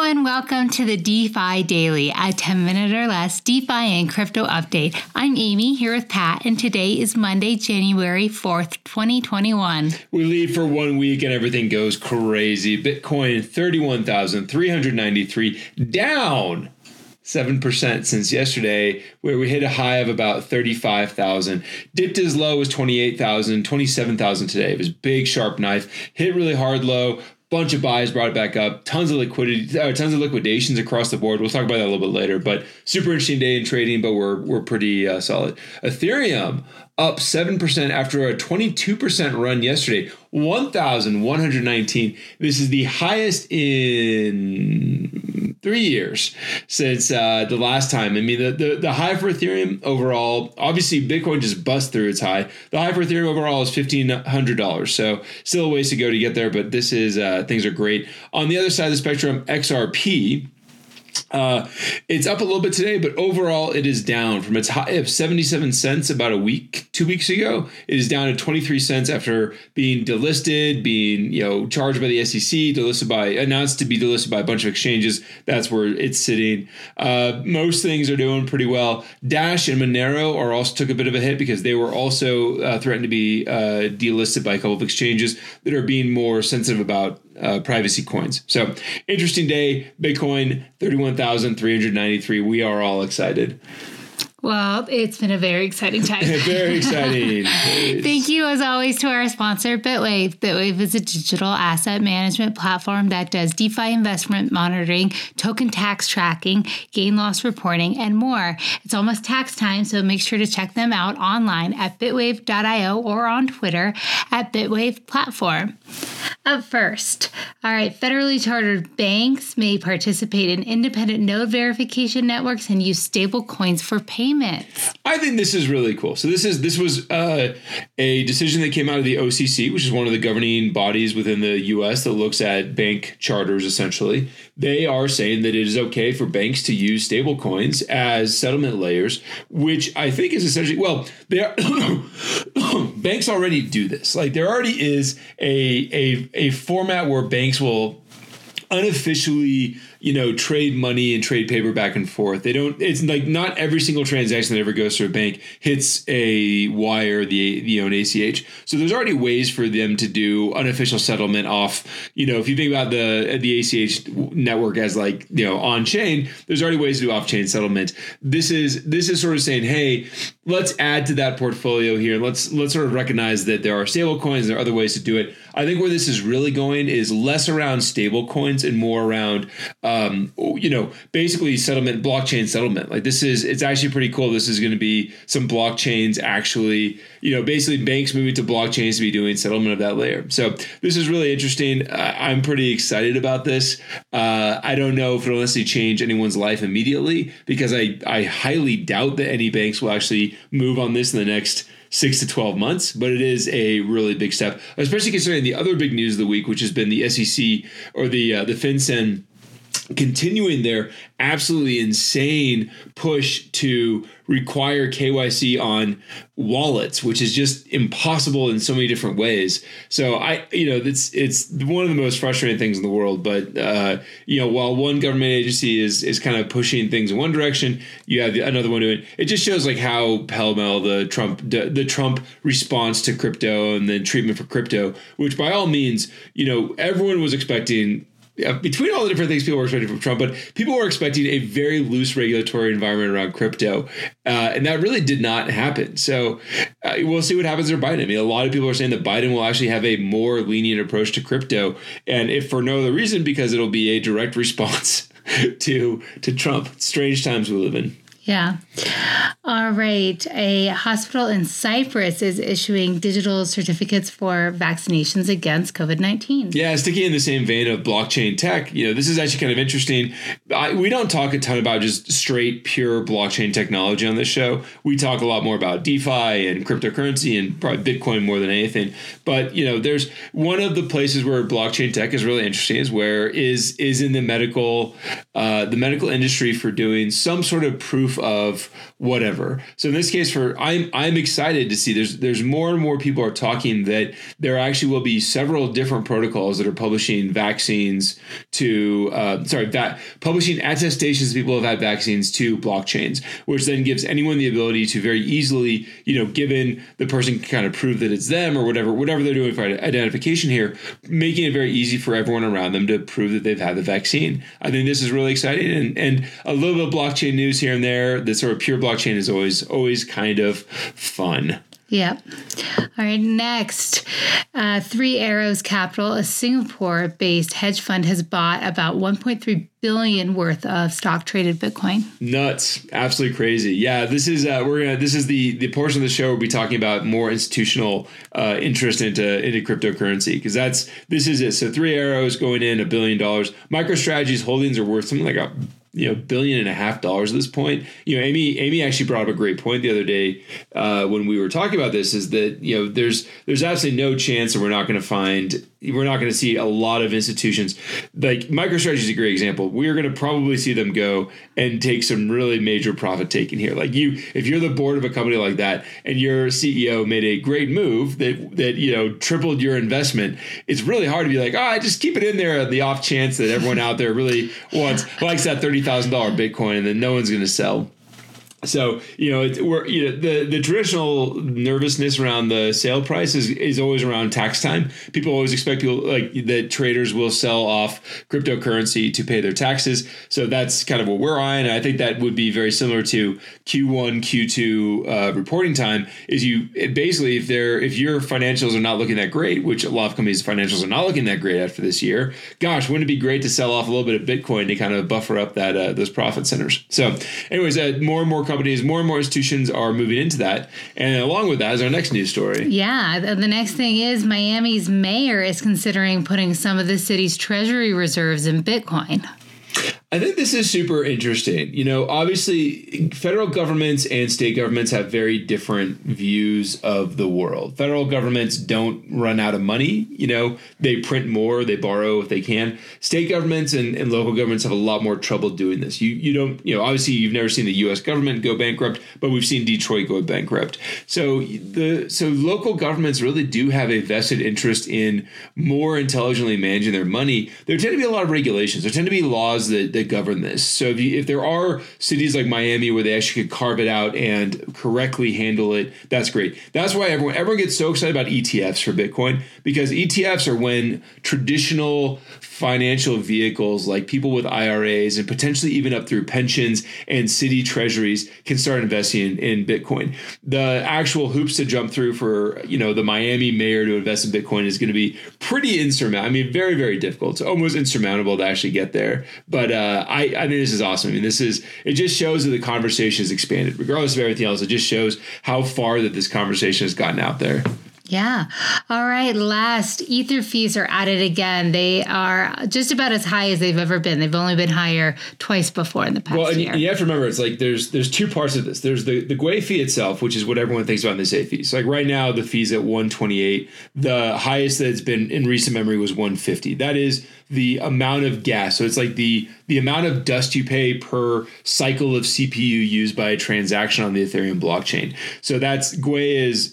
and welcome to the DeFi Daily, a 10-minute or less DeFi and crypto update. I'm Amy here with Pat, and today is Monday, January 4th, 2021. We leave for 1 week and everything goes crazy. Bitcoin 31,393, down 7% since yesterday, where we hit a high of about 35,000. Dipped as low as 28,000, 27,000 today. It was big, sharp knife. Hit really hard low. Bunch of buys brought it back up. Tons of liquidity, tons of liquidations across the board. We'll talk about that a little bit later. But super interesting day in trading, but we're pretty solid. Ethereum up 7% after a 22% run yesterday. 1,119. This is the highest in 3 years since the last time. I mean, the high for Ethereum overall, obviously Bitcoin just bust through its high. The high for Ethereum overall is $1,500. So still a ways to go to get there, but this is things are great. On the other side of the spectrum, XRP. It's up a little bit today, but overall it is down from its high of 77 cents about 2 weeks ago. It is down to 23 cents after being delisted, being charged by the SEC, announced to be delisted by a bunch of exchanges. That's where it's sitting. Most things are doing pretty well. Dash and Monero also took a bit of a hit because they were also threatened to be delisted by a couple of exchanges that are being more sensitive about privacy coins. So interesting day. Bitcoin 31,393. We are all excited. Well, it's been a very exciting time. Very exciting. Thank you, as always, to our sponsor, Bitwave. Bitwave is a digital asset management platform that does DeFi investment monitoring, token tax tracking, gain loss reporting, and more. It's almost tax time, so make sure to check them out online at bitwave.io or on Twitter at Bitwave Platform. Up first, all right, federally chartered banks may participate in independent node verification networks and use stable coins for payments. I think this is really cool. So this was a decision that came out of the OCC, which is one of the governing bodies within the U.S. that looks at bank charters, essentially. They are saying that it is okay for banks to use stable coins as settlement layers, which I think is essentially, banks already do this. Like there already is a format where banks will unofficially, trade money and trade paper back and forth. It's like not every single transaction that ever goes through a bank hits a wire, an ACH. So there's already ways for them to do unofficial settlement off, if you think about the ACH network as on chain, there's already ways to do off chain settlement. This is sort of saying, hey, let's add to that portfolio here. Let's sort of recognize that there are stable coins and there are other ways to do it. I think where this is really going is less around stable coins and more around, basically settlement, blockchain settlement. It's actually pretty cool. This is going to be some blockchains actually, basically banks moving to blockchains to be doing settlement of that layer. So this is really interesting. I'm pretty excited about this. I don't know if it'll necessarily change anyone's life immediately because I highly doubt that any banks will actually move on this in the next 6 to 12 months, but it is a really big step, especially considering the other big news of the week, which has been the SEC or the FinCEN continuing their absolutely insane push to require KYC on wallets, which is just impossible in so many different ways. So it's one of the most frustrating things in the world. But while one government agency is kind of pushing things in one direction, you have another one doing it. It just shows how pell-mell the Trump response to crypto and then treatment for crypto, which by all means, everyone was expecting. Between all the different things people were expecting from Trump, but people were expecting a very loose regulatory environment around crypto, and that really did not happen. So we'll see what happens under Biden. I mean, a lot of people are saying that Biden will actually have a more lenient approach to crypto, and if for no other reason, because it'll be a direct response to Trump. Strange times we live in. Yeah. All right. A hospital in Cyprus is issuing digital certificates for vaccinations against COVID-19. Yeah, sticking in the same vein of blockchain tech, this is actually kind of interesting. We don't talk a ton about just straight, pure blockchain technology on this show. We talk a lot more about DeFi and cryptocurrency and probably Bitcoin more than anything. But, there's one of the places where blockchain tech is really interesting is in the medical industry for doing some sort of proof of whatever. whatever. So in this case, I'm excited to see there's more and more people are talking that there actually will be several different protocols that are publishing vaccines to publishing attestations people have had vaccines to blockchains, which then gives anyone the ability to very easily, given the person can kind of prove that it's them or whatever they're doing for identification here, making it very easy for everyone around them to prove that they've had the vaccine. I think this is really exciting, and a little bit of blockchain news here and there. The sort of pure blockchain is always kind of fun. Yep. All right. Next, Three Arrows Capital, a Singapore-based hedge fund, has bought about $1.3 billion worth of stock traded Bitcoin. Nuts. Absolutely crazy. Yeah. This is the portion of the show where we'll be talking about more institutional interest into cryptocurrency, because this is it. So Three Arrows going in $1 billion. MicroStrategy's holdings are worth something like $1.5 billion at this point. Amy actually brought up a great point the other day when we were talking about this, is that there's absolutely no chance that we're not going to see a lot of institutions. Like MicroStrategy is a great example. We're going to probably see them go and take some really major profit taking here. Like if you're the board of a company like that and your CEO made a great move that tripled your investment, it's really hard to be like, just keep it in there on the off chance that everyone out there really likes that $30,000 Bitcoin and then no one's going to sell. So, the traditional nervousness around the sale price is always around tax time. People always expect that traders will sell off cryptocurrency to pay their taxes. So that's kind of what we're eyeing. And I think that would be very similar to Q1, Q2 reporting time. Is basically if your financials are not looking that great, which a lot of companies' financials are not looking that great after this year, gosh, wouldn't it be great to sell off a little bit of Bitcoin to kind of buffer up that those profit centers? So, anyways, more and more companies, more and more institutions are moving into that. And along with that is our next news story. Yeah. The next thing is Miami's mayor is considering putting some of the city's treasury reserves in Bitcoin. I think this is super interesting. Obviously, federal governments and state governments have very different views of the world. Federal governments don't run out of money. They print more, they borrow if they can. State governments and local governments have a lot more trouble doing this. You don't, obviously you've never seen the U.S. government go bankrupt, but we've seen Detroit go bankrupt. So local governments really do have a vested interest in more intelligently managing their money. There tend to be a lot of regulations. There tend to be laws that govern this. So if there are cities like Miami where they actually could carve it out and correctly handle it, that's great. That's why everyone gets so excited about ETFs for Bitcoin, because ETFs are when traditional financial vehicles like people with IRAs and potentially even up through pensions and city treasuries can start investing in Bitcoin. The actual hoops to jump through for the Miami mayor to invest in Bitcoin is going to be pretty insurmountable. I mean, very, very difficult. It's almost insurmountable to actually get there. But I think this is awesome. I mean, it just shows that the conversation has expanded. Regardless of everything else, it just shows how far that this conversation has gotten out there. Yeah. All right. Last, Ether fees are at it again. They are just about as high as they've ever been. They've only been higher twice before in the past year. And you have to remember, it's like there's two parts of this. There's the Gwei fee itself, which is what everyone thinks about in the safe fees. So like right now, the fee's at $128. The highest that's been in recent memory was $150. That is the amount of gas. So it's like the amount of dust you pay per cycle of CPU used by a transaction on the Ethereum blockchain. So that's Gwei is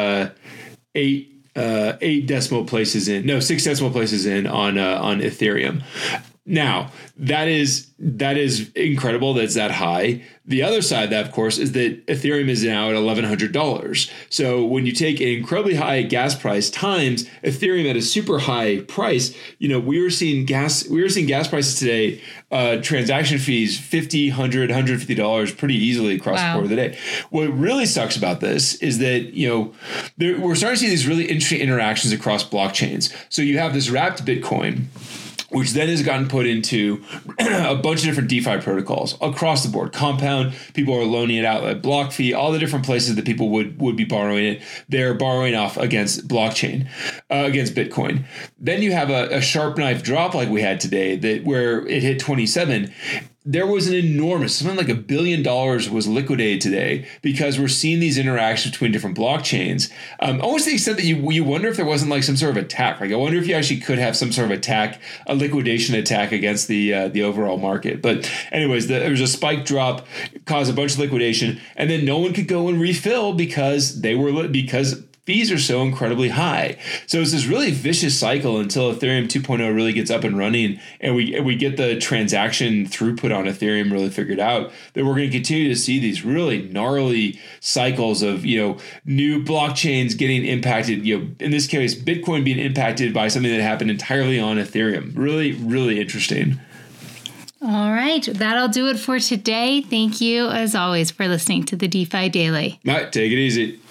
6 decimal places in on Ethereum. Now, that is incredible that it's that high. The other side of that, of course, is that Ethereum is now at $1,100. So when you take an incredibly high gas price times Ethereum at a super high price, we were seeing gas prices today, transaction fees, $50, $100, $150 pretty easily across the board of the day. What really sucks about this is that, we're starting to see these really interesting interactions across blockchains. So you have this wrapped Bitcoin, which then has gotten put into a bunch of different DeFi protocols across the board. Compound, people are loaning it out at BlockFi, all the different places that people would be borrowing it. They're borrowing off against blockchain, against Bitcoin. Then you have a sharp knife drop like we had today, where it hit 27. there was an enormous, something like $1 billion was liquidated today because we're seeing these interactions between different blockchains. Almost to the extent that you wonder if there wasn't like some sort of attack. Like I wonder if you actually could have some sort of attack, a liquidation attack against the overall market. But anyways, there was a spike drop, caused a bunch of liquidation, and then no one could go and refill because fees are so incredibly high. So it's this really vicious cycle until Ethereum 2.0 really gets up and running and we get the transaction throughput on Ethereum really figured out, that we're going to continue to see these really gnarly cycles of, new blockchains getting impacted, in this case, Bitcoin being impacted by something that happened entirely on Ethereum. Really, really interesting. All right. That'll do it for today. Thank you, as always, for listening to the DeFi Daily. All right. Take it easy.